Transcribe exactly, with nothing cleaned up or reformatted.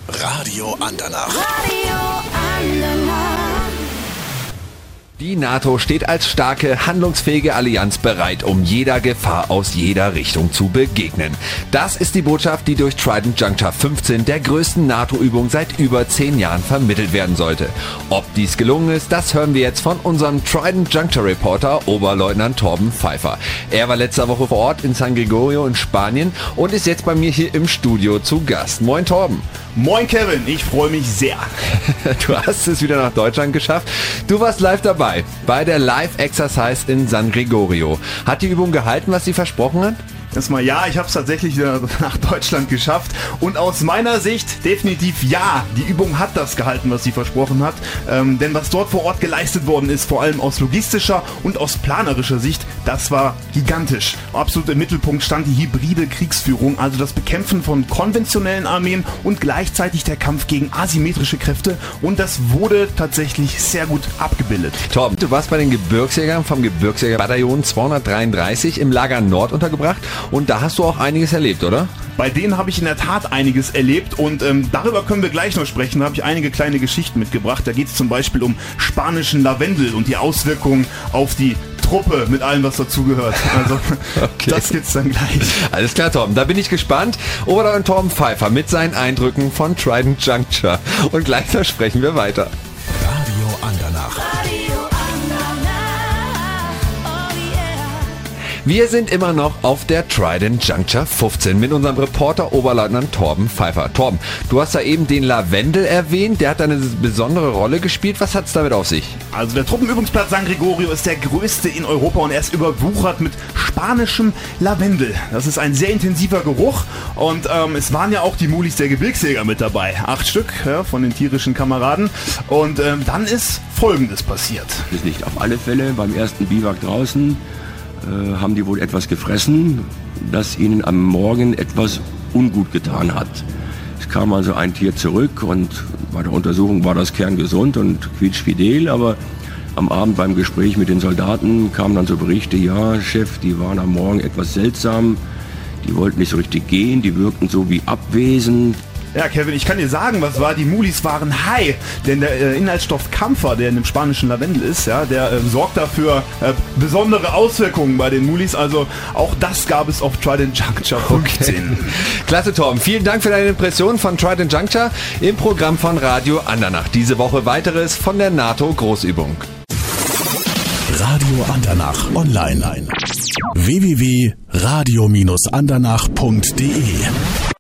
Radio Andernach. Radio Andernach. Die NATO steht als starke, handlungsfähige Allianz bereit, um jeder Gefahr aus jeder Richtung zu begegnen. Das ist die Botschaft, die durch Trident Juncture fünfzehn, der größten NATO-Übung seit über zehn Jahren, vermittelt werden sollte. Ob dies gelungen ist, das hören wir jetzt von unserem Trident Juncture Reporter, Oberleutnant Torben Pfeiffer. Er war letzte Woche vor Ort in San Gregorio in Spanien und ist jetzt bei mir hier im Studio zu Gast. Moin Torben. Moin Kevin, ich freue mich sehr. Du hast es wieder nach Deutschland geschafft. Du warst live dabei bei der Live-Exercise in San Gregorio. Hat die Übung gehalten, was sie versprochen hat? Erstmal ja, ich habe es tatsächlich wieder nach Deutschland geschafft und aus meiner Sicht definitiv ja, die Übung hat das gehalten, was sie versprochen hat, ähm, denn was dort vor Ort geleistet worden ist, vor allem aus logistischer und aus planerischer Sicht, das war gigantisch. Absolut im Mittelpunkt stand die hybride Kriegsführung, also das Bekämpfen von konventionellen Armeen und gleichzeitig der Kampf gegen asymmetrische Kräfte, und das wurde tatsächlich sehr gut abgebildet. Torben, du warst bei den Gebirgsjägern vom Gebirgsjägerbataillon zweihundertdreiunddreißig im Lager Nord untergebracht. Und da hast du auch einiges erlebt, oder? Bei denen habe ich in der Tat einiges erlebt und ähm, darüber können wir gleich noch sprechen. Da habe ich einige kleine Geschichten mitgebracht. Da geht es zum Beispiel um spanischen Lavendel und die Auswirkungen auf die Truppe mit allem, was dazugehört. Also okay. Das gibt's dann gleich. Alles klar, Torben, da bin ich gespannt. Oberleutnant Torben Pfeiffer mit seinen Eindrücken von Trident Juncture. Und gleich da sprechen wir weiter. Radio Andernach. Wir sind immer noch auf der Trident Juncture fünfzehn mit unserem Reporter Oberleutnant Torben Pfeiffer. Torben, du hast da eben den Lavendel erwähnt, der hat eine besondere Rolle gespielt. Was hat es damit auf sich? Also der Truppenübungsplatz San Gregorio ist der größte in Europa und er ist überwuchert mit spanischem Lavendel. Das ist ein sehr intensiver Geruch und ähm, es waren ja auch die Mulis der Gebirgsjäger mit dabei. Acht Stück ja, von den tierischen Kameraden. Und ähm, dann ist Folgendes passiert. Das ist nicht auf alle Fälle. Beim ersten Biwak draußen äh, haben die wohl etwas gefressen, das ihnen am Morgen etwas ungut getan hat. Es kam also ein Tier zurück und bei der Untersuchung war das kerngesund und quietschfidel, aber am Abend beim Gespräch mit den Soldaten kamen dann so Berichte, ja Chef, die waren am Morgen etwas seltsam, die wollten nicht so richtig gehen, die wirkten so wie abwesend. Ja, Kevin, ich kann dir sagen, was war. Die Mulis waren high, denn der äh, Inhaltsstoff Kampfer, der in dem spanischen Lavendel ist, ja, der äh, sorgt dafür äh, besondere Auswirkungen bei den Mulis. Also auch das gab es auf Trident Juncture fünfzehn. Okay. Klasse, Torben. Vielen Dank für deine Impression von Trident Juncture im Programm von Radio Andernach. Diese Woche weiteres von der NATO Großübung. Radio Andernach online. w w w punkt radio Bindestrich andernach punkt d e